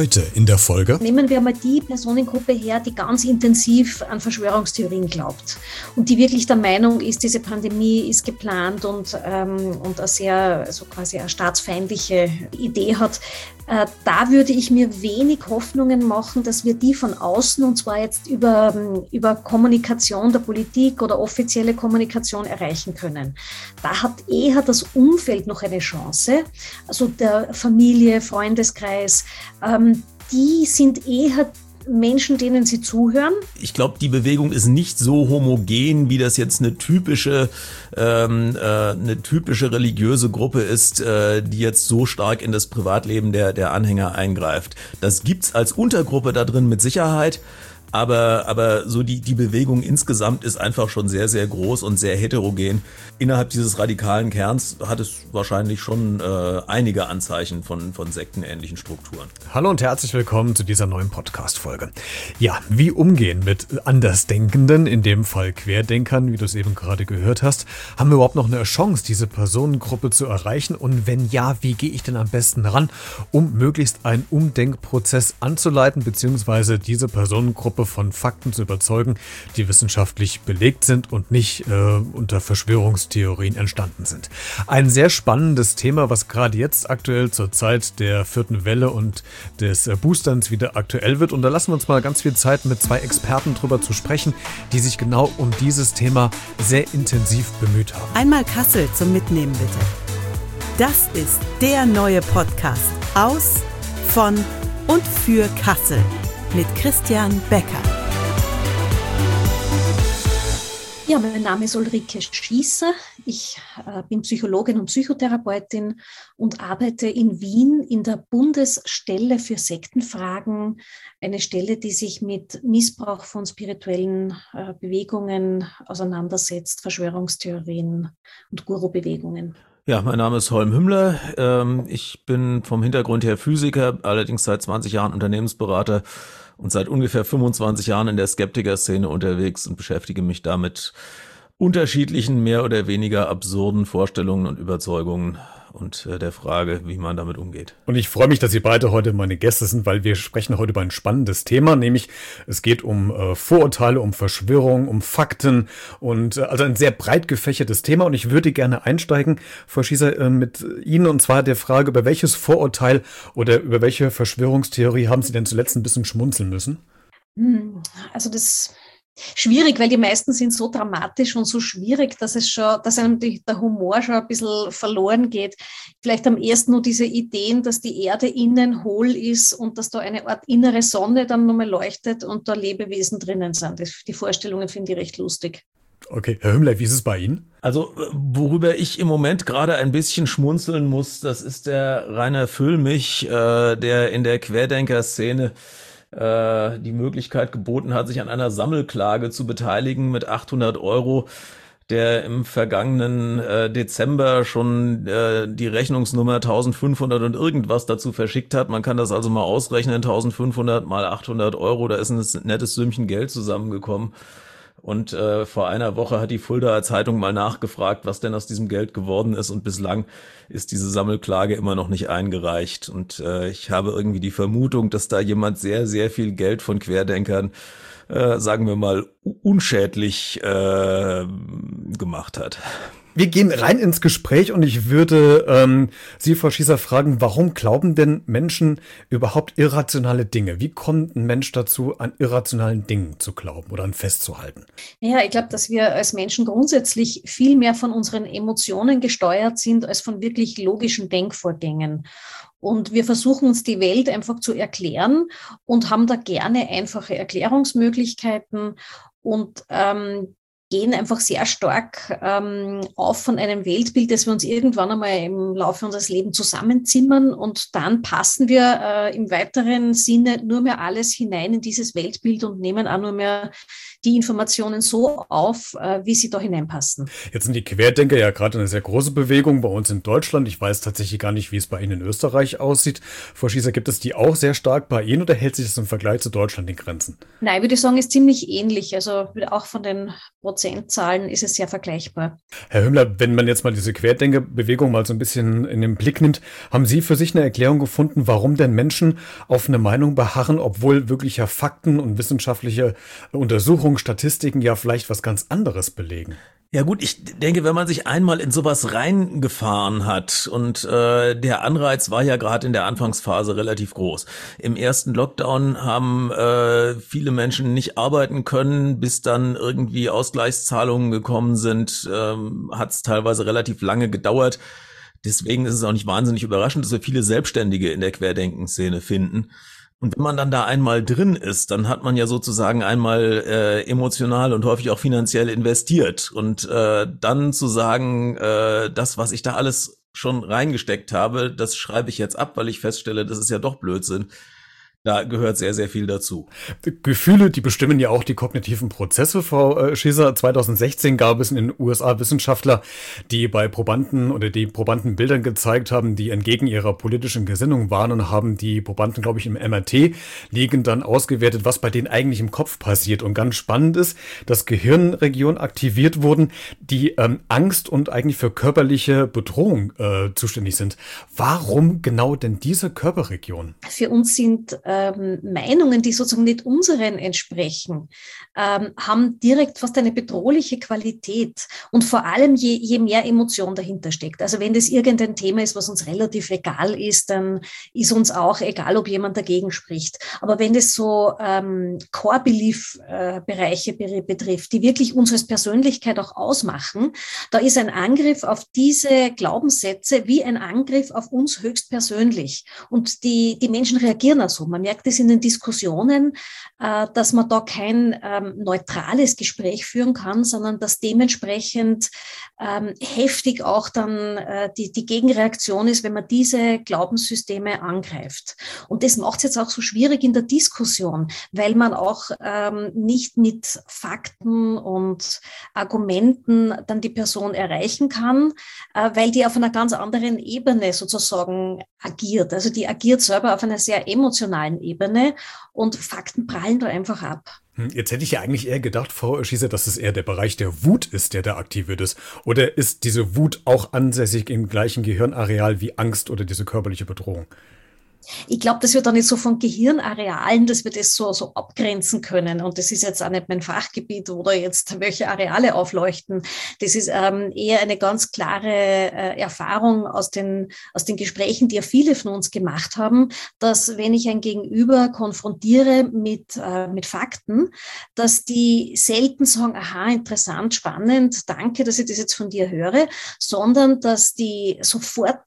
Heute in der Folge. Nehmen wir mal die Personengruppe her, die ganz intensiv an Verschwörungstheorien glaubt und die wirklich der Meinung ist, diese Pandemie ist geplant und eine sehr, also quasi eine staatsfeindliche Idee hat. Da würde ich mir wenig Hoffnungen machen, dass wir die von außen, und zwar jetzt über Kommunikation der Politik oder offizielle Kommunikation erreichen können. Da hat eher das Umfeld noch eine Chance, also der Familie, Freundeskreis, die sind eher Menschen, denen sie zuhören. Ich glaube, die Bewegung ist nicht so homogen, wie das jetzt eine typische religiöse Gruppe ist, die jetzt so stark in das Privatleben der Anhänger eingreift. Das gibt's als Untergruppe da drin mit Sicherheit. Aber so die Bewegung insgesamt ist einfach schon sehr, sehr groß und sehr heterogen. Innerhalb dieses radikalen Kerns hat es wahrscheinlich schon einige Anzeichen von sektenähnlichen Strukturen. Hallo und herzlich willkommen zu dieser neuen Podcast-Folge. Ja, wie umgehen mit Andersdenkenden, in dem Fall Querdenkern, wie du es eben gerade gehört hast? Haben wir überhaupt noch eine Chance, diese Personengruppe zu erreichen? Und wenn ja, wie gehe ich denn am besten ran, um möglichst einen Umdenkprozess anzuleiten, beziehungsweise diese Personengruppe von Fakten zu überzeugen, die wissenschaftlich belegt sind und nicht unter Verschwörungstheorien entstanden sind. Ein sehr spannendes Thema, was gerade jetzt aktuell zur Zeit der 4. Welle und des Boosterns wieder aktuell wird. Und da lassen wir uns mal ganz viel Zeit mit 2 Experten drüber zu sprechen, die sich genau um dieses Thema sehr intensiv bemüht haben. Einmal Kassel zum Mitnehmen bitte. Das ist der neue Podcast aus, von und für Kassel. Mit Christian Becker. Ja, mein Name ist Ulrike Schießer. Ich bin Psychologin und Psychotherapeutin und arbeite in Wien in der Bundesstelle für Sektenfragen, eine Stelle, die sich mit Missbrauch von spirituellen Bewegungen auseinandersetzt, Verschwörungstheorien und Guru-Bewegungen. Ja, mein Name ist Holm Hümmler. Ich bin vom Hintergrund her Physiker, allerdings seit 20 Jahren Unternehmensberater und seit ungefähr 25 Jahren in der Skeptiker-Szene unterwegs und beschäftige mich damit unterschiedlichen, mehr oder weniger absurden Vorstellungen und Überzeugungen und der Frage, wie man damit umgeht. Und ich freue mich, dass ihr beide heute meine Gäste sind, weil wir sprechen heute über ein spannendes Thema, nämlich es geht um Vorurteile, um Verschwörungen, um Fakten und also ein sehr breit gefächertes Thema. Und ich würde gerne einsteigen, Frau Schießer, mit Ihnen, und zwar der Frage, über welches Vorurteil oder über welche Verschwörungstheorie haben Sie denn zuletzt ein bisschen schmunzeln müssen? Also das schwierig, weil die meisten sind so dramatisch und so schwierig, dass einem der Humor schon ein bisschen verloren geht. Vielleicht am ersten nur diese Ideen, dass die Erde innen hohl ist und dass da eine Art innere Sonne dann nochmal leuchtet und da Lebewesen drinnen sind. Die Vorstellungen finde ich recht lustig. Okay, Herr Hümmler, wie ist es bei Ihnen? Also, worüber ich im Moment gerade ein bisschen schmunzeln muss, das ist der Rainer Füllmich, der in der Querdenker-Szene die Möglichkeit geboten hat, sich an einer Sammelklage zu beteiligen mit 800 €, der im vergangenen Dezember schon die Rechnungsnummer 1500 und irgendwas dazu verschickt hat. Man kann das also mal ausrechnen, 1500 mal 800 €, da ist ein nettes Sümmchen Geld zusammengekommen. Und vor einer Woche hat die Fuldaer Zeitung mal nachgefragt, was denn aus diesem Geld geworden ist. Und bislang ist diese Sammelklage immer noch nicht eingereicht. Und ich habe irgendwie die Vermutung, dass da jemand sehr, sehr viel Geld von Querdenkern, sagen wir mal, unschädlich gemacht hat. Wir gehen rein ins Gespräch und ich würde Sie, Frau Schießer, fragen, warum glauben denn Menschen überhaupt irrationale Dinge? Wie kommt ein Mensch dazu, an irrationalen Dingen zu glauben oder an festzuhalten? Ja, ich glaube, dass wir als Menschen grundsätzlich viel mehr von unseren Emotionen gesteuert sind, als von wirklich logischen Denkvorgängen. Und wir versuchen uns die Welt einfach zu erklären und haben da gerne einfache Erklärungsmöglichkeiten und gehen einfach sehr stark auf von einem Weltbild, das wir uns irgendwann einmal im Laufe unseres Lebens zusammenzimmern, und dann passen wir im weiteren Sinne nur mehr alles hinein in dieses Weltbild und nehmen auch nur mehr die Informationen so auf, wie sie da hineinpassen. Jetzt sind die Querdenker ja gerade eine sehr große Bewegung bei uns in Deutschland. Ich weiß tatsächlich gar nicht, wie es bei Ihnen in Österreich aussieht. Frau Schießer, gibt es die auch sehr stark bei Ihnen oder hält sich das im Vergleich zu Deutschland in Grenzen? Nein, ich würde sagen, ist ziemlich ähnlich. Also auch von den Prozenten Prozentzahlen ist es sehr vergleichbar. Herr Hümmler, wenn man jetzt mal diese Querdenkerbewegung mal so ein bisschen in den Blick nimmt, haben Sie für sich eine Erklärung gefunden, warum denn Menschen auf eine Meinung beharren, obwohl wirklicher Fakten und wissenschaftliche Untersuchungen, Statistiken ja vielleicht was ganz anderes belegen? Ja gut, ich denke, wenn man sich einmal in sowas reingefahren hat und der Anreiz war ja gerade in der Anfangsphase relativ groß. Im ersten Lockdown haben viele Menschen nicht arbeiten können, bis dann irgendwie Ausgleichszahlungen gekommen sind, hat es teilweise relativ lange gedauert. Deswegen ist es auch nicht wahnsinnig überraschend, dass wir viele Selbstständige in der Querdenken-Szene finden. Und wenn man dann da einmal drin ist, dann hat man ja sozusagen einmal emotional und häufig auch finanziell investiert. Und dann zu sagen, das, was ich da alles schon reingesteckt habe, das schreibe ich jetzt ab, weil ich feststelle, das ist ja doch Blödsinn. Da gehört sehr, sehr viel dazu. Gefühle, die bestimmen ja auch die kognitiven Prozesse, Frau Schieser. 2016 gab es in den USA Wissenschaftler, die bei Probanden oder die Probanden Bildern gezeigt haben, die entgegen ihrer politischen Gesinnung waren und haben die Probanden, glaube ich, im MRT liegend dann ausgewertet, was bei denen eigentlich im Kopf passiert. Und ganz spannend ist, dass Gehirnregionen aktiviert wurden, die Angst und eigentlich für körperliche Bedrohung zuständig sind. Warum genau denn diese Körperregion? Für uns sind Meinungen, die sozusagen nicht unseren entsprechen, haben direkt fast eine bedrohliche Qualität und vor allem je mehr Emotion dahinter steckt. Also wenn das irgendein Thema ist, was uns relativ egal ist, dann ist uns auch egal, ob jemand dagegen spricht. Aber wenn das so Core-Belief-Bereiche betrifft, die wirklich uns als Persönlichkeit auch ausmachen, da ist ein Angriff auf diese Glaubenssätze wie ein Angriff auf uns höchstpersönlich. Und die Menschen reagieren auch so. Man merkt es in den Diskussionen, dass man da kein neutrales Gespräch führen kann, sondern dass dementsprechend heftig auch dann die Gegenreaktion ist, wenn man diese Glaubenssysteme angreift. Und das macht es jetzt auch so schwierig in der Diskussion, weil man auch nicht mit Fakten und Argumenten dann die Person erreichen kann, weil die auf einer ganz anderen Ebene sozusagen agiert. Also die agiert selber auf einer sehr emotionalen Ebene und Fakten prallen da einfach ab. Jetzt hätte ich ja eigentlich eher gedacht, Frau Schieser, dass es eher der Bereich der Wut ist, der da aktiviert ist. Oder ist diese Wut auch ansässig im gleichen Gehirnareal wie Angst oder diese körperliche Bedrohung? Ich glaube, dass wir da nicht so von Gehirnarealen, dass wir das so abgrenzen können. Und das ist jetzt auch nicht mein Fachgebiet oder jetzt welche Areale aufleuchten. Das ist eher eine ganz klare Erfahrung aus den Gesprächen, die ja viele von uns gemacht haben, dass wenn ich ein Gegenüber konfrontiere mit Fakten, dass die selten sagen, aha, interessant, spannend, danke, dass ich das jetzt von dir höre, sondern dass die sofort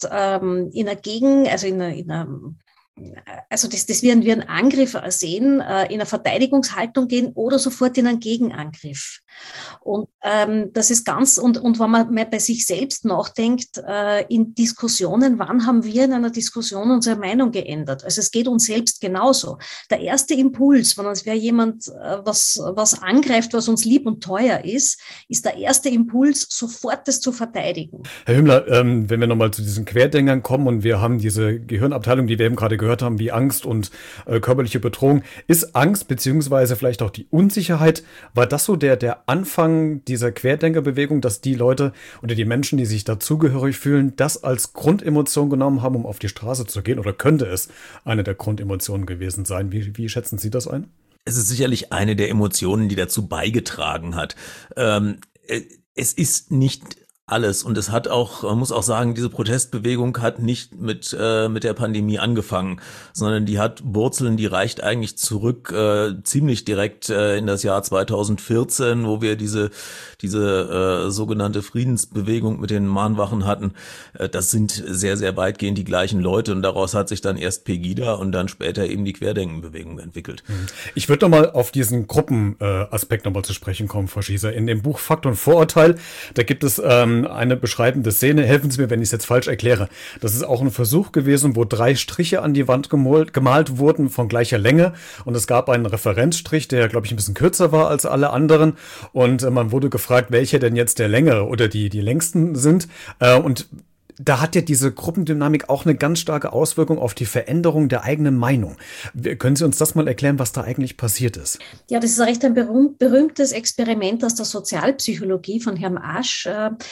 das werden wir einen Angriff sehen, in eine Verteidigungshaltung gehen oder sofort in einen Gegenangriff. Und das ist und wenn man mal bei sich selbst nachdenkt, in Diskussionen, wann haben wir in einer Diskussion unsere Meinung geändert? Also es geht uns selbst genauso. Der erste Impuls, wenn uns jemand was angreift, was uns lieb und teuer ist der erste Impuls, sofort das zu verteidigen. Herr Hümmler, wenn wir nochmal zu diesen Querdenkern kommen und wir haben diese Gehirnabteilung, die wir eben gerade gehört haben, wie Angst und körperliche Bedrohung. Ist Angst beziehungsweise vielleicht auch die Unsicherheit, war das so der Anfang dieser Querdenkerbewegung, dass die Leute oder die Menschen, die sich dazugehörig fühlen, das als Grundemotion genommen haben, um auf die Straße zu gehen? Oder könnte es eine der Grundemotionen gewesen sein? Wie schätzen Sie das ein? Es ist sicherlich eine der Emotionen, die dazu beigetragen hat. Es ist nicht alles. Und es hat auch, man muss auch sagen, diese Protestbewegung hat nicht mit der Pandemie angefangen, sondern die hat Wurzeln, die reicht eigentlich zurück ziemlich direkt in das Jahr 2014, wo wir diese sogenannte Friedensbewegung mit den Mahnwachen hatten. Das sind sehr, sehr weitgehend die gleichen Leute und daraus hat sich dann erst Pegida und dann später eben die Querdenkenbewegung entwickelt. Ich würde nochmal auf diesen Gruppenaspekt nochmal zu sprechen kommen, Frau Schieser. In dem Buch Fakt und Vorurteil, da gibt es eine beschreibende Szene. Helfen Sie mir, wenn ich es jetzt falsch erkläre. Das ist auch ein Versuch gewesen, wo 3 Striche an die Wand gemalt wurden von gleicher Länge und es gab einen Referenzstrich, der, glaube ich, ein bisschen kürzer war als alle anderen und man wurde gefragt, welcher denn jetzt der längere oder die längsten sind und da hat ja diese Gruppendynamik auch eine ganz starke Auswirkung auf die Veränderung der eigenen Meinung. Können Sie uns das mal erklären, was da eigentlich passiert ist? Ja, das ist recht ein berühmtes Experiment aus der Sozialpsychologie von Herrn Asch.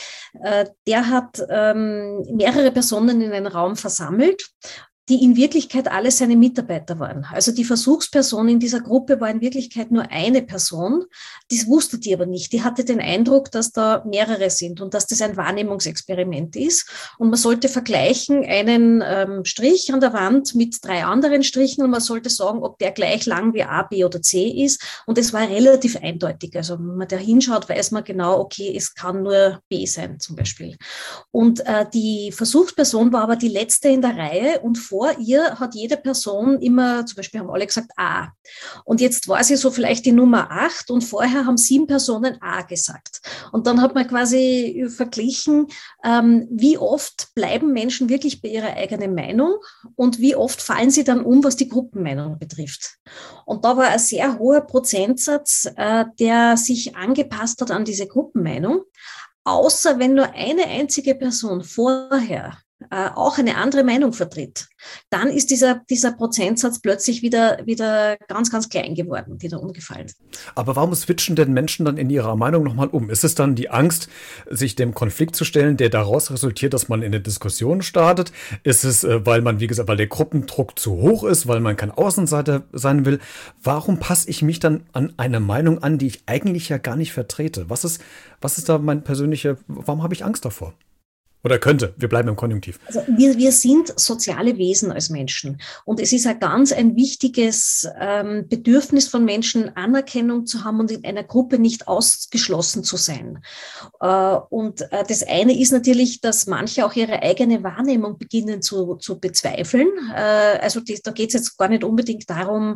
Der hat mehrere Personen in einen Raum versammelt, die in Wirklichkeit alle seine Mitarbeiter waren. Also die Versuchsperson in dieser Gruppe war in Wirklichkeit nur eine Person. Das wusste die aber nicht. Die hatte den Eindruck, dass da mehrere sind und dass das ein Wahrnehmungsexperiment ist. Und man sollte vergleichen einen Strich an der Wand mit 3 anderen Strichen und man sollte sagen, ob der gleich lang wie A, B oder C ist. Und es war relativ eindeutig. Also wenn man da hinschaut, weiß man genau, okay, es kann nur B sein zum Beispiel. Und die Versuchsperson war aber die letzte in der Reihe und vor ihr hat jede Person immer, zum Beispiel haben alle gesagt A. Und jetzt war sie so vielleicht die Nummer 8 und vorher haben 7 Personen A gesagt. Und dann hat man quasi verglichen, wie oft bleiben Menschen wirklich bei ihrer eigenen Meinung und wie oft fallen sie dann um, was die Gruppenmeinung betrifft. Und da war ein sehr hoher Prozentsatz, der sich angepasst hat an diese Gruppenmeinung. Außer wenn nur eine einzige Person vorher auch eine andere Meinung vertritt, dann ist dieser Prozentsatz plötzlich wieder ganz, ganz klein geworden, wieder umgefallen. Aber warum switchen denn Menschen dann in ihrer Meinung nochmal um? Ist es dann die Angst, sich dem Konflikt zu stellen, der daraus resultiert, dass man in eine Diskussion startet? Ist es, weil man, wie gesagt, weil der Gruppendruck zu hoch ist, weil man kein Außenseiter sein will? Warum passe ich mich dann an eine Meinung an, die ich eigentlich ja gar nicht vertrete? Was ist da warum habe ich Angst davor? Oder könnte, wir bleiben im Konjunktiv. Also wir sind soziale Wesen als Menschen. Und es ist ein wichtiges Bedürfnis von Menschen, Anerkennung zu haben und in einer Gruppe nicht ausgeschlossen zu sein. Und das eine ist natürlich, dass manche auch ihre eigene Wahrnehmung beginnen zu bezweifeln. Da geht es jetzt gar nicht unbedingt darum,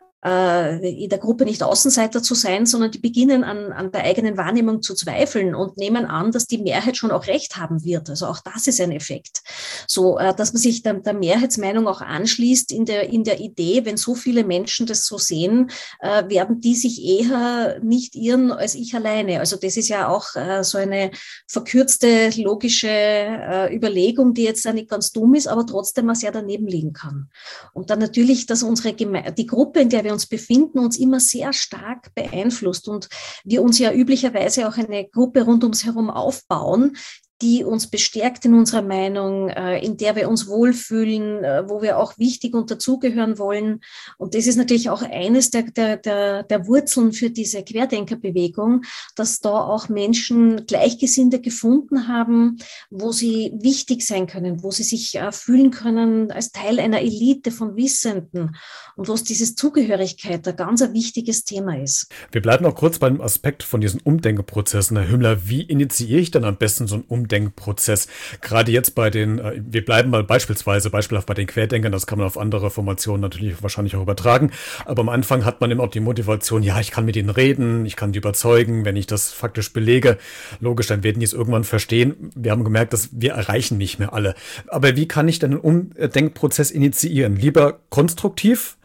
in der Gruppe nicht Außenseiter zu sein, sondern die beginnen an der eigenen Wahrnehmung zu zweifeln und nehmen an, dass die Mehrheit schon auch recht haben wird. Also auch das ist ein Effekt. So, dass man sich der Mehrheitsmeinung auch anschließt in der Idee, wenn so viele Menschen das so sehen, werden die sich eher nicht irren als ich alleine. Also das ist ja auch so eine verkürzte logische Überlegung, die jetzt nicht ganz dumm ist, aber trotzdem mal sehr daneben liegen kann. Und dann natürlich, dass die Gruppe, in der wir uns befinden, uns immer sehr stark beeinflusst und wir uns ja üblicherweise auch eine Gruppe rund ums herum aufbauen, die uns bestärkt in unserer Meinung, in der wir uns wohlfühlen, wo wir auch wichtig und dazugehören wollen. Und das ist natürlich auch eines der Wurzeln für diese Querdenkerbewegung, dass da auch Menschen Gleichgesinnte gefunden haben, wo sie wichtig sein können, wo sie sich fühlen können als Teil einer Elite von Wissenden und wo es dieses Zugehörigkeit ein ganz wichtiges Thema ist. Wir bleiben noch kurz beim Aspekt von diesen Umdenkprozessen. Herr Hümmler, wie initiiere ich denn am besten so einen Umdenkprozess? Gerade jetzt wir bleiben mal beispielhaft bei den Querdenkern, das kann man auf andere Formationen natürlich wahrscheinlich auch übertragen, aber am Anfang hat man immer auch die Motivation, ja, ich kann mit ihnen reden, ich kann die überzeugen, wenn ich das faktisch belege, logisch, dann werden die es irgendwann verstehen. Wir haben gemerkt, dass wir erreichen nicht mehr alle. Aber wie kann ich denn einen Umdenkprozess initiieren? Lieber konstruktiv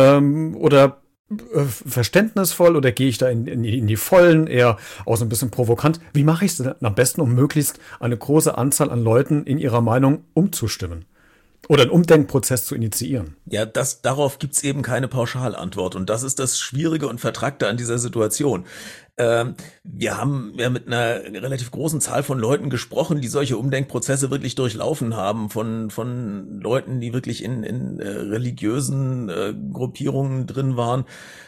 oder verständnisvoll oder gehe ich da in die Vollen, eher auch so ein bisschen provokant? Wie mache ich es denn am besten, um möglichst eine große Anzahl an Leuten in ihrer Meinung umzustimmen? Oder einen Umdenkprozess zu initiieren? Ja, darauf gibt's eben keine Pauschalantwort. Und das ist das Schwierige und Vertrackte an dieser Situation. Wir haben ja mit einer relativ großen Zahl von Leuten gesprochen, die solche Umdenkprozesse wirklich durchlaufen haben, von Leuten, die wirklich in religiösen Gruppierungen drin waren,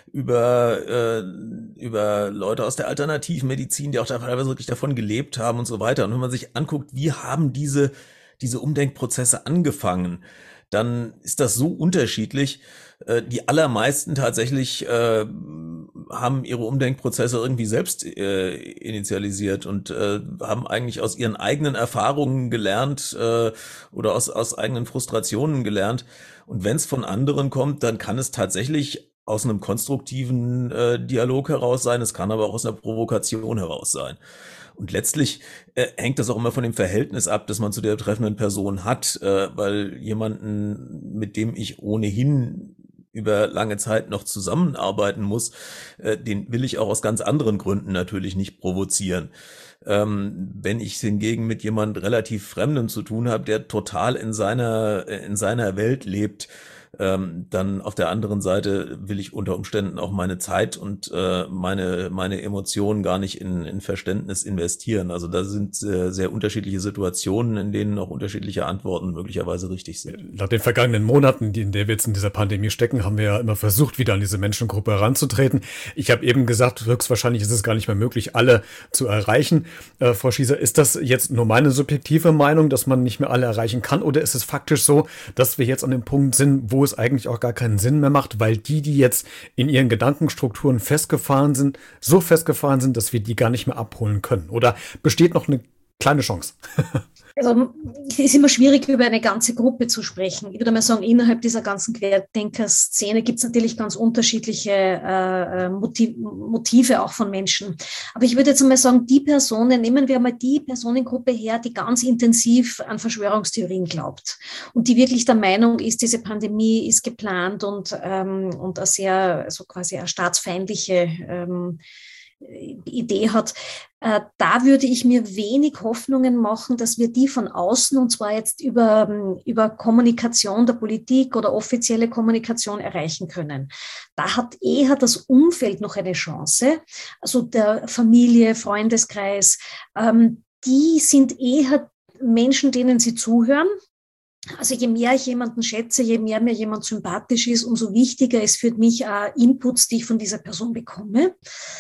über Leute aus der Alternativmedizin, die auch teilweise wirklich davon gelebt haben und so weiter. Und wenn man sich anguckt, wie haben diese Umdenkprozesse angefangen, dann ist das so unterschiedlich. Die allermeisten tatsächlich haben ihre Umdenkprozesse irgendwie selbst initialisiert und haben eigentlich aus ihren eigenen Erfahrungen gelernt oder aus eigenen Frustrationen gelernt. Und wenn es von anderen kommt, dann kann es tatsächlich aus einem konstruktiven Dialog heraus sein, es kann aber auch aus einer Provokation heraus sein. Und letztlich hängt das auch immer von dem Verhältnis ab, das man zu der betreffenden Person hat, weil jemanden, mit dem ich ohnehin über lange Zeit noch zusammenarbeiten muss, den will ich auch aus ganz anderen Gründen natürlich nicht provozieren. Wenn ich hingegen mit jemand relativ Fremdem zu tun habe, der total in seiner Welt lebt, dann auf der anderen Seite will ich unter Umständen auch meine Zeit und meine Emotionen gar nicht in Verständnis investieren. Also da sind sehr unterschiedliche Situationen, in denen auch unterschiedliche Antworten möglicherweise richtig sind. Nach den vergangenen Monaten, in der wir jetzt in dieser Pandemie stecken, haben wir ja immer versucht, wieder an diese Menschengruppe heranzutreten. Ich habe eben gesagt, höchstwahrscheinlich ist es gar nicht mehr möglich, alle zu erreichen. Frau Schießer, ist das jetzt nur meine subjektive Meinung, dass man nicht mehr alle erreichen kann, oder ist es faktisch so, dass wir jetzt an dem Punkt sind, wo es eigentlich auch gar keinen Sinn mehr macht, weil die jetzt in ihren Gedankenstrukturen festgefahren sind, dass wir die gar nicht mehr abholen können? Oder besteht noch eine kleine Chance? Also es ist immer schwierig, über eine ganze Gruppe zu sprechen. Ich würde mal sagen, innerhalb dieser ganzen Querdenker-Szene gibt es natürlich ganz unterschiedliche Motive auch von Menschen. Aber ich würde jetzt mal sagen, nehmen wir mal die Personengruppe her, die ganz intensiv an Verschwörungstheorien glaubt und die wirklich der Meinung ist, diese Pandemie ist geplant und eine sehr, so quasi eine staatsfeindliche Idee hat. Da würde ich mir wenig Hoffnungen machen, dass wir die von außen, und zwar jetzt über Kommunikation der Politik oder offizielle Kommunikation, erreichen können. Da hat eher das Umfeld noch eine Chance, also der Familie, Freundeskreis, die sind eher Menschen, denen sie zuhören. Also je mehr ich jemanden schätze, je mehr mir jemand sympathisch ist, umso wichtiger ist für mich Inputs, die ich von dieser Person bekomme.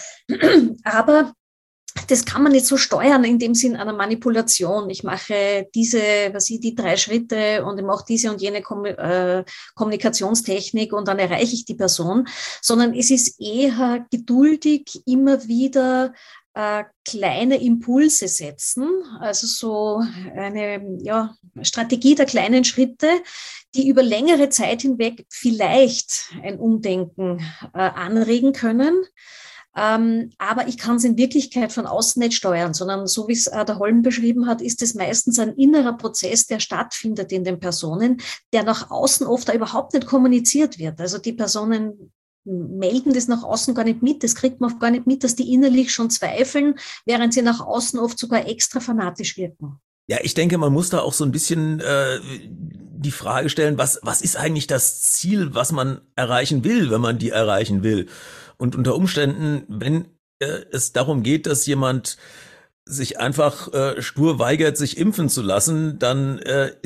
Aber das kann man nicht so steuern in dem Sinn einer Manipulation. Ich mache die 3 Schritte und ich mache diese und jene Kommunikationstechnik und dann erreiche ich die Person, sondern es ist eher geduldig immer wieder kleine Impulse setzen, also so eine Strategie der kleinen Schritte, die über längere Zeit hinweg vielleicht ein Umdenken anregen können. Aber ich kann es in Wirklichkeit von außen nicht steuern, sondern so wie es der Holm beschrieben hat, ist es meistens ein innerer Prozess, der stattfindet in den Personen, der nach außen oft überhaupt nicht kommuniziert wird. Also die Personen melden das nach außen gar nicht mit, das kriegt man oft gar nicht mit, dass die innerlich schon zweifeln, während sie nach außen oft sogar extra fanatisch wirken. Ja, ich denke, man muss da auch so ein bisschen die Frage stellen, was ist eigentlich das Ziel, was man erreichen will, wenn man die erreichen will? Und unter Umständen, wenn es darum geht, dass jemand sich einfach stur weigert, sich impfen zu lassen, dann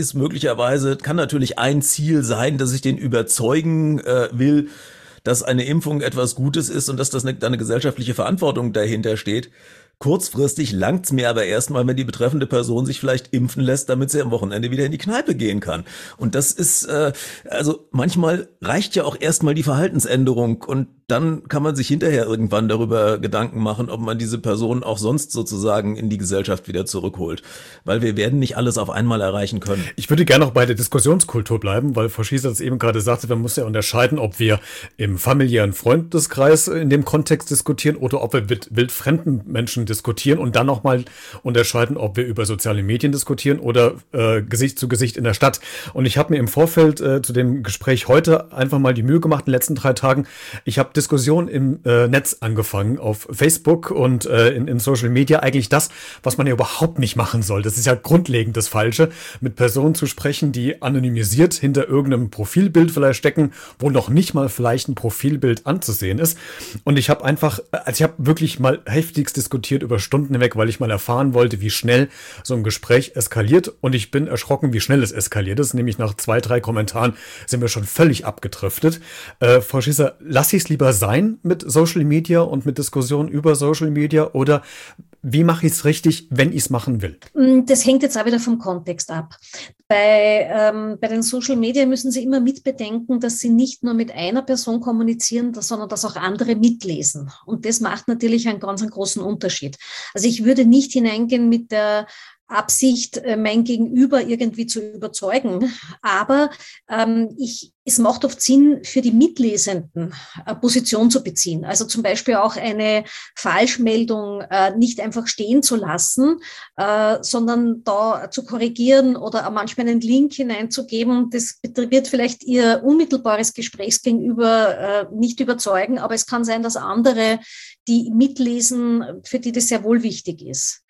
kann natürlich ein Ziel sein, dass ich den überzeugen will, dass eine Impfung etwas Gutes ist und dass da eine gesellschaftliche Verantwortung dahinter steht. Kurzfristig langt's mir aber erstmal, wenn die betreffende Person sich vielleicht impfen lässt, damit sie am Wochenende wieder in die Kneipe gehen kann. Und das ist, also manchmal reicht ja auch erstmal die Verhaltensänderung und dann kann man sich hinterher irgendwann darüber Gedanken machen, ob man diese Person auch sonst sozusagen in die Gesellschaft wieder zurückholt. Weil wir werden nicht alles auf einmal erreichen können. Ich würde gerne noch bei der Diskussionskultur bleiben, weil Frau Schießer das eben gerade sagte, man muss ja unterscheiden, ob wir im familiären Freundeskreis in dem Kontext diskutieren oder ob wir mit wildfremden Menschen diskutieren und dann nochmal unterscheiden, ob wir über soziale Medien diskutieren oder Gesicht zu Gesicht in der Stadt. Und ich habe mir im Vorfeld zu dem Gespräch heute einfach mal die Mühe gemacht, in den letzten 3 Tagen. Ich habe Diskussionen im Netz angefangen, auf Facebook und in Social Media. Eigentlich das, was man ja überhaupt nicht machen soll. Das ist ja grundlegend das Falsche, mit Personen zu sprechen, die anonymisiert hinter irgendeinem Profilbild vielleicht stecken, wo noch nicht mal vielleicht ein Profilbild anzusehen ist. Und ich habe wirklich mal heftigst diskutiert über Stunden hinweg, weil ich mal erfahren wollte, wie schnell so ein Gespräch eskaliert. Und ich bin erschrocken, wie schnell es eskaliert ist. Nämlich nach 2, 3 Kommentaren sind wir schon völlig abgedriftet. Frau Schießer, lass ich es lieber sein mit Social Media und mit Diskussionen über Social Media oder wie mache ich es richtig, wenn ich es machen will? Das hängt jetzt auch wieder vom Kontext ab. Bei den Social Media müssen Sie immer mitbedenken, dass Sie nicht nur mit einer Person kommunizieren, sondern dass auch andere mitlesen. Und das macht natürlich einen ganz großen Unterschied. Also ich würde nicht hineingehen mit der Absicht, mein Gegenüber irgendwie zu überzeugen. Aber es macht oft Sinn, für die Mitlesenden eine Position zu beziehen. Also zum Beispiel auch eine Falschmeldung nicht einfach stehen zu lassen, sondern da zu korrigieren oder manchmal einen Link hineinzugeben. Das wird vielleicht Ihr unmittelbares Gesprächsgegenüber nicht überzeugen, aber es kann sein, dass andere, die mitlesen, für die das sehr wohl wichtig ist.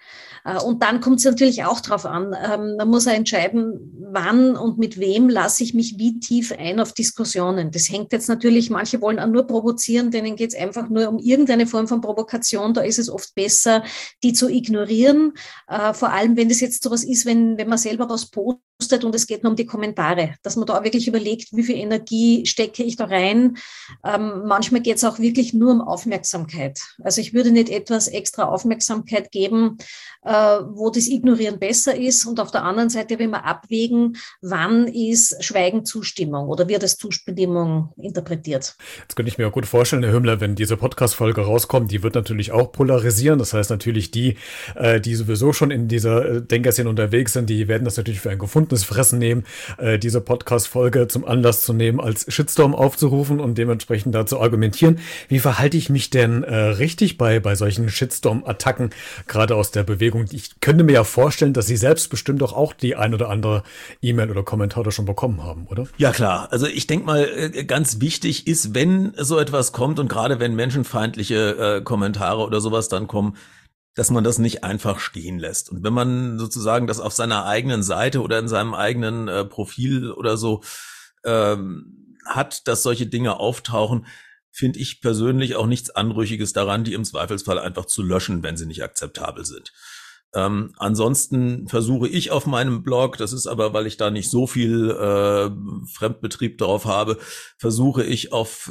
Und dann kommt es natürlich auch drauf an. Man muss ja entscheiden, wann und mit wem lasse ich mich wie tief ein auf Diskussionen. Das hängt jetzt natürlich, manche wollen auch nur provozieren, denen geht es einfach nur um irgendeine Form von Provokation. Da ist es oft besser, die zu ignorieren. Vor allem, wenn das jetzt sowas ist, wenn man selber was postet und es geht nur um die Kommentare, dass man da auch wirklich überlegt, wie viel Energie stecke ich da rein. Manchmal geht es auch wirklich nur um Aufmerksamkeit. Also ich würde nicht etwas extra Aufmerksamkeit geben, wo das Ignorieren besser ist. Und auf der anderen Seite will man abwägen, wann ist Schweigen Zustimmung oder wird es Zustimmung interpretiert. Jetzt könnte ich mir auch gut vorstellen, Herr Hümmler, wenn diese Podcast-Folge rauskommt, die wird natürlich auch polarisieren. Das heißt natürlich die sowieso schon in dieser Denkerszene unterwegs sind, die werden das natürlich für ein gefundenes Fressen nehmen, diese Podcast-Folge zum Anlass zu nehmen, als Shitstorm aufzurufen und dementsprechend dazu argumentieren. Wie verhalte ich mich denn richtig bei solchen Shitstorm-Attacken, gerade aus der Bewegung? Ich könnte mir ja vorstellen, dass Sie selbst bestimmt doch auch die ein oder andere E-Mail oder Kommentar da schon bekommen haben, oder? Ja, klar. Also ich denke mal, ganz wichtig ist, wenn so etwas kommt und gerade wenn menschenfeindliche Kommentare oder sowas dann kommen, dass man das nicht einfach stehen lässt. Und wenn man sozusagen das auf seiner eigenen Seite oder in seinem eigenen Profil oder so hat, dass solche Dinge auftauchen, finde ich persönlich auch nichts Anrüchiges daran, die im Zweifelsfall einfach zu löschen, wenn sie nicht akzeptabel sind. Ansonsten versuche ich auf meinem Blog, das ist aber, weil ich da nicht so viel Fremdbetrieb drauf habe, versuche ich auf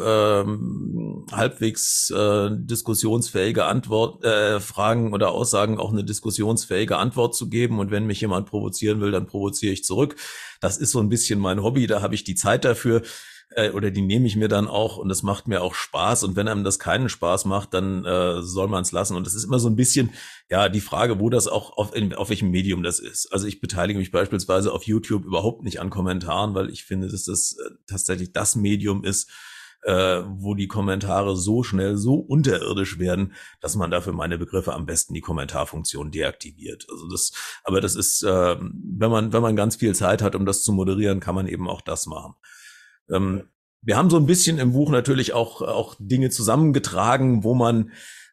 halbwegs diskussionsfähige Fragen oder Aussagen auch eine diskussionsfähige Antwort zu geben. Und wenn mich jemand provozieren will, dann provoziere ich zurück. Das ist so ein bisschen mein Hobby, da habe ich die Zeit dafür. Oder die nehme ich mir dann auch und das macht mir auch Spaß. Und wenn einem das keinen Spaß macht, dann soll man es lassen. Und das ist immer so ein bisschen ja die Frage, wo das auch auf welchem Medium das ist. Also ich beteilige mich beispielsweise auf YouTube überhaupt nicht an Kommentaren, weil ich finde, dass das tatsächlich das Medium ist, wo die Kommentare so schnell so unterirdisch werden, dass man dafür meine Begriffe am besten die Kommentarfunktion deaktiviert. Also das ist, wenn man ganz viel Zeit hat, um das zu moderieren, kann man eben auch das machen. Wir haben so ein bisschen im Buch natürlich auch Dinge zusammengetragen, wo man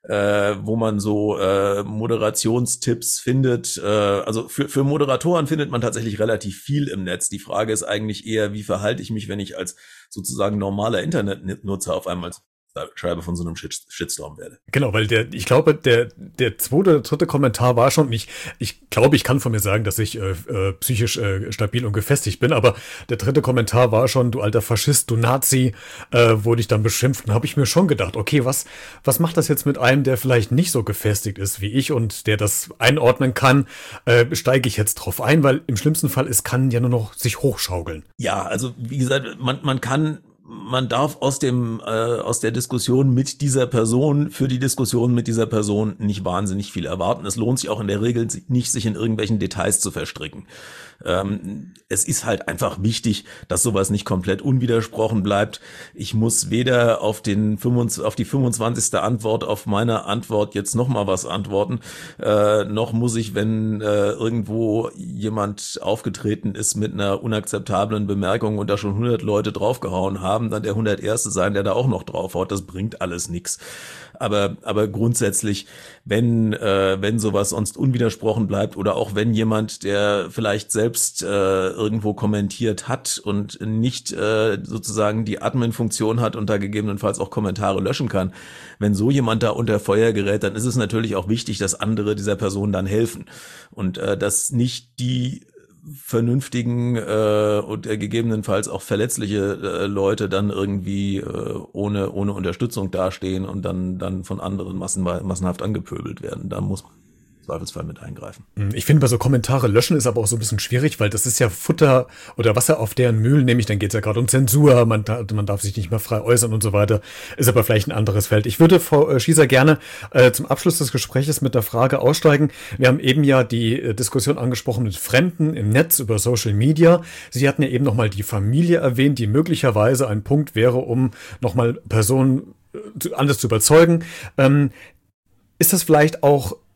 so Moderationstipps findet. Also für Moderatoren findet man tatsächlich relativ viel im Netz. Die Frage ist eigentlich eher, wie verhalte ich mich, wenn ich als sozusagen normaler Internetnutzer auf einmal Schreibe von so einem Shitstorm werde. Genau, weil ich glaube, der zweite oder dritte Kommentar war schon, ich glaube, ich kann von mir sagen, dass ich psychisch stabil und gefestigt bin, aber der dritte Kommentar war schon, du alter Faschist, du Nazi, wurde ich dann beschimpft. Und habe ich mir schon gedacht, okay, was macht das jetzt mit einem, der vielleicht nicht so gefestigt ist wie ich und der das einordnen kann, steige ich jetzt drauf ein, weil im schlimmsten Fall, es kann ja nur noch sich hochschaukeln. Ja, also wie gesagt, man darf aus der Diskussion mit dieser Person, für die Diskussion mit dieser Person nicht wahnsinnig viel erwarten. Es lohnt sich auch in der Regel nicht, sich in irgendwelchen Details zu verstricken. Es ist halt einfach wichtig, dass sowas nicht komplett unwidersprochen bleibt. Ich muss weder auf die 25. Antwort auf meine Antwort jetzt nochmal was antworten, noch muss ich, wenn irgendwo jemand aufgetreten ist mit einer unakzeptablen Bemerkung und da schon 100 Leute draufgehauen haben, dann der 101. sein, der da auch noch draufhaut. Das bringt alles nichts. Aber grundsätzlich, wenn sowas sonst unwidersprochen bleibt oder auch wenn jemand, der vielleicht selbst irgendwo kommentiert hat und nicht sozusagen die Admin-Funktion hat und da gegebenenfalls auch Kommentare löschen kann, wenn so jemand da unter Feuer gerät, dann ist es natürlich auch wichtig, dass andere dieser Person dann helfen und dass nicht die vernünftigen und gegebenenfalls auch verletzliche Leute dann irgendwie ohne Unterstützung dastehen und dann von anderen massenhaft angepöbelt werden. Da muss man im Zweifelsfall mit eingreifen. Ich finde, bei so Kommentare löschen ist aber auch so ein bisschen schwierig, weil das ist ja Futter oder Wasser auf deren Mühlen, nämlich dann geht es ja gerade um Zensur, man darf sich nicht mehr frei äußern und so weiter, ist aber vielleicht ein anderes Feld. Ich würde, Frau Schießer, gerne zum Abschluss des Gespräches mit der Frage aussteigen. Wir haben eben ja die Diskussion angesprochen mit Fremden im Netz über Social Media. Sie hatten ja eben nochmal die Familie erwähnt, die möglicherweise ein Punkt wäre, um nochmal Personen anders zu überzeugen. Ist das vielleicht auch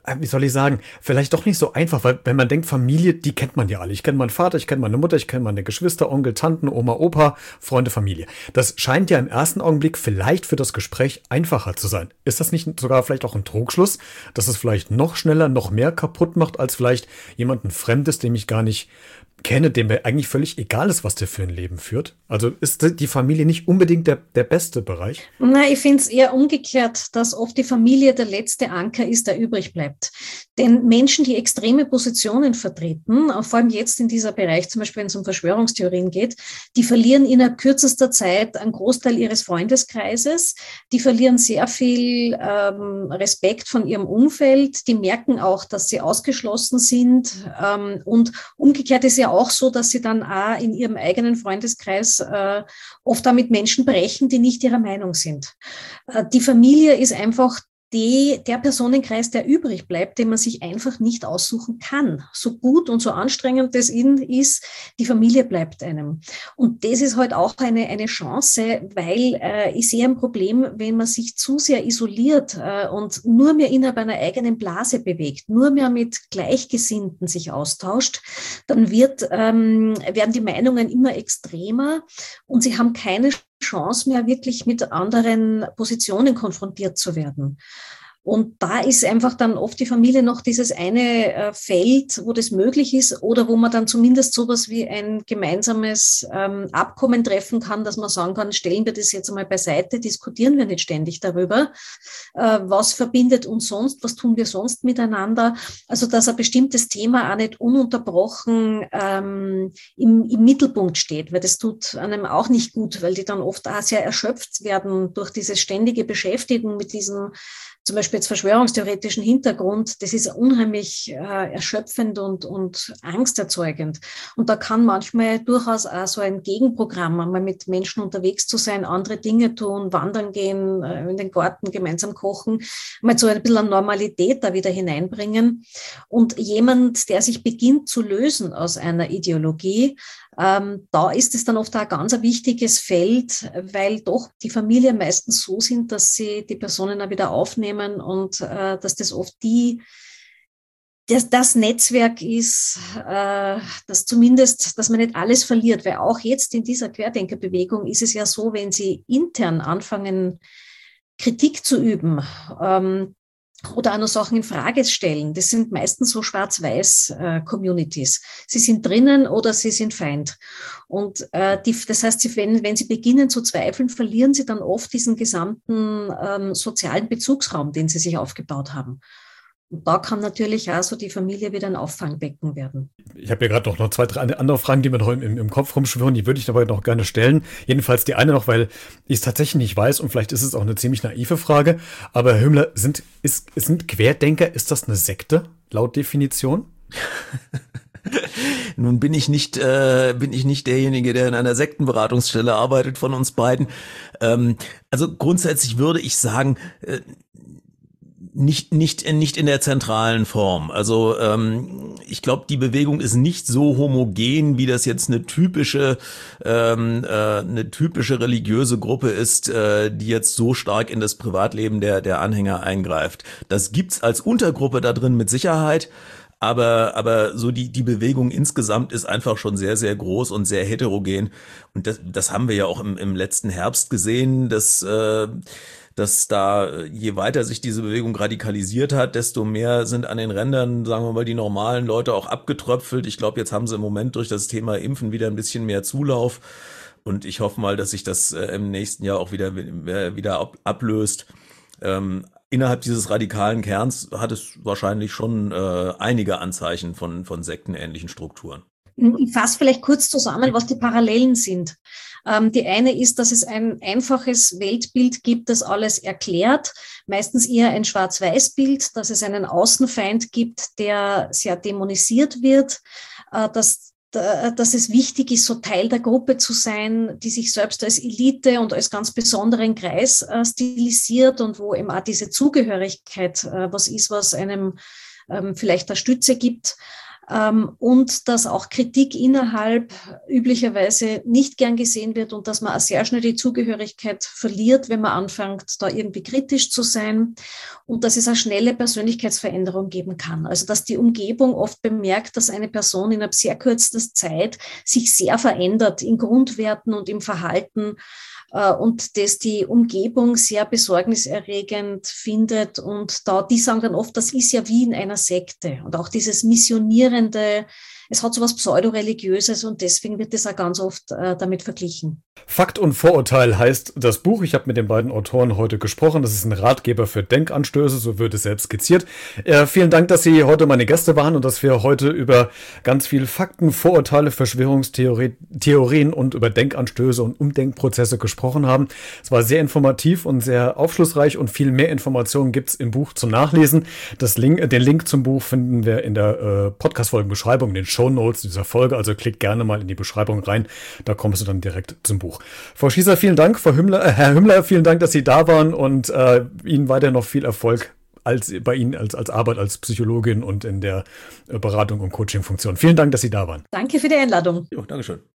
wie soll ich sagen, vielleicht doch nicht so einfach, weil wenn man denkt, Familie, die kennt man ja alle. Ich kenne meinen Vater, ich kenne meine Mutter, ich kenne meine Geschwister, Onkel, Tanten, Oma, Opa, Freunde, Familie. Das scheint ja im ersten Augenblick vielleicht für das Gespräch einfacher zu sein. Ist das nicht sogar vielleicht auch ein Trugschluss, dass es vielleicht noch schneller, noch mehr kaputt macht, als vielleicht jemanden Fremdes, den ich gar nicht kenne, dem mir eigentlich völlig egal ist, was der für ein Leben führt? Also ist die Familie nicht unbedingt der beste Bereich? Nein, ich finde es eher umgekehrt, dass oft die Familie der letzte Anker ist, der übrig bleibt. Denn Menschen, die extreme Positionen vertreten, vor allem jetzt in dieser Bereich, zum Beispiel wenn es um Verschwörungstheorien geht, die verlieren innerhalb kürzester Zeit einen Großteil ihres Freundeskreises, die verlieren sehr viel Respekt von ihrem Umfeld, die merken auch, dass sie ausgeschlossen sind und umgekehrt ist ja auch so, dass sie dann auch in ihrem eigenen Freundeskreis oft damit Menschen brechen, die nicht ihrer Meinung sind. Die Familie ist einfach der Personenkreis, der übrig bleibt, den man sich einfach nicht aussuchen kann. So gut und so anstrengend das ist, die Familie bleibt einem. Und das ist halt auch eine Chance, weil ich sehe ein Problem, wenn man sich zu sehr isoliert und nur mehr innerhalb einer eigenen Blase bewegt, nur mehr mit Gleichgesinnten sich austauscht, dann werden die Meinungen immer extremer und sie haben keine Chance mehr, wirklich mit anderen Positionen konfrontiert zu werden. Und da ist einfach dann oft die Familie noch dieses eine Feld, wo das möglich ist oder wo man dann zumindest sowas wie ein gemeinsames Abkommen treffen kann, dass man sagen kann, stellen wir das jetzt einmal beiseite, diskutieren wir nicht ständig darüber, was verbindet uns sonst, was tun wir sonst miteinander. Also dass ein bestimmtes Thema auch nicht ununterbrochen im Mittelpunkt steht, weil das tut einem auch nicht gut, weil die dann oft auch sehr erschöpft werden durch diese ständige Beschäftigung mit diesem zum Beispiel jetzt verschwörungstheoretischen Hintergrund, das ist unheimlich erschöpfend und angsterzeugend. Und da kann manchmal durchaus auch so ein Gegenprogramm, einmal mit Menschen unterwegs zu sein, andere Dinge tun, wandern gehen, in den Garten gemeinsam kochen, mal so ein bisschen an Normalität da wieder hineinbringen. Und jemand, der sich beginnt zu lösen aus einer Ideologie, da ist es dann oft auch ein ganz wichtiges Feld, weil doch die Familien meistens so sind, dass sie die Personen auch wieder aufnehmen und dass das oft das Netzwerk ist, dass zumindest, dass man nicht alles verliert, weil auch jetzt in dieser Querdenkerbewegung ist es ja so, wenn sie intern anfangen, Kritik zu üben, oder auch noch Sachen in Frage stellen. Das sind meistens so Schwarz-Weiß-Communities. Sie sind drinnen oder sie sind Feind. Und das heißt, wenn sie beginnen zu zweifeln, verlieren sie dann oft diesen gesamten sozialen Bezugsraum, den sie sich aufgebaut haben. Und da kann natürlich auch so die Familie wieder ein Auffangbecken werden. Ich habe ja gerade noch 2, 3 andere Fragen, die mir noch im Kopf rumschwirren, die würde ich aber noch gerne stellen. Jedenfalls die eine noch, weil ich es tatsächlich nicht weiß und vielleicht ist es auch eine ziemlich naive Frage. Aber Herr Hümmler, sind Querdenker, ist das eine Sekte laut Definition? Nun bin ich nicht derjenige, der in einer Sektenberatungsstelle arbeitet von uns beiden. Also grundsätzlich würde ich sagen, nicht in der zentralen Form. Also ich glaube, die Bewegung ist nicht so homogen, wie das jetzt eine typische religiöse Gruppe ist, die jetzt so stark in das Privatleben der Anhänger eingreift. Das gibt's als Untergruppe da drin mit Sicherheit. Aber so die Bewegung insgesamt ist einfach schon sehr, sehr groß und sehr heterogen. Und das haben wir ja auch im letzten Herbst gesehen, dass da, je weiter sich diese Bewegung radikalisiert hat, desto mehr sind an den Rändern, sagen wir mal, die normalen Leute auch abgetröpfelt. Ich glaube, jetzt haben sie im Moment durch das Thema Impfen wieder ein bisschen mehr Zulauf. Und ich hoffe mal, dass sich das im nächsten Jahr auch wieder ablöst. Innerhalb dieses radikalen Kerns hat es wahrscheinlich schon einige Anzeichen von sektenähnlichen Strukturen. Ich fasse vielleicht kurz zusammen, was die Parallelen sind. Die eine ist, dass es ein einfaches Weltbild gibt, das alles erklärt, meistens eher ein Schwarz-Weiß-Bild, dass es einen Außenfeind gibt, der sehr dämonisiert wird, dass es wichtig ist, so Teil der Gruppe zu sein, die sich selbst als Elite und als ganz besonderen Kreis stilisiert und wo eben auch diese Zugehörigkeit was ist, was einem vielleicht eine Stütze gibt. und dass auch Kritik innerhalb üblicherweise nicht gern gesehen wird und dass man auch sehr schnell die Zugehörigkeit verliert, wenn man anfängt, da irgendwie kritisch zu sein, und dass es eine schnelle Persönlichkeitsveränderung geben kann. Also dass die Umgebung oft bemerkt, dass eine Person in einer sehr kurzen Zeit sich sehr verändert in Grundwerten und im Verhalten, und dass die Umgebung sehr besorgniserregend findet. Und die sagen dann oft, das ist ja wie in einer Sekte. Und auch dieses Missionierende, es hat so was Pseudoreligiöses, und deswegen wird das auch ganz oft damit verglichen. Fakt und Vorurteil heißt das Buch. Ich habe mit den beiden Autoren heute gesprochen. Das ist ein Ratgeber für Denkanstöße, so wird es selbst skizziert. Vielen Dank, dass Sie heute meine Gäste waren und dass wir heute über ganz viel Fakten, Vorurteile, Verschwörungstheorien und über Denkanstöße und Umdenkprozesse gesprochen haben. Es war sehr informativ und sehr aufschlussreich, und viel mehr Informationen gibt es im Buch zum Nachlesen. Den Link zum Buch finden wir in der Podcast-Folgenbeschreibung, in den Shownotes dieser Folge. Also klickt gerne mal in die Beschreibung rein. Da kommst du dann direkt zum Buch. Frau Schießer, vielen Dank. Herr Hümmler, vielen Dank, dass Sie da waren, und Ihnen weiter noch viel Erfolg bei Ihnen als Arbeit als Psychologin und in der Beratung und Coaching-Funktion. Vielen Dank, dass Sie da waren. Danke für die Einladung. Jo, Dankeschön.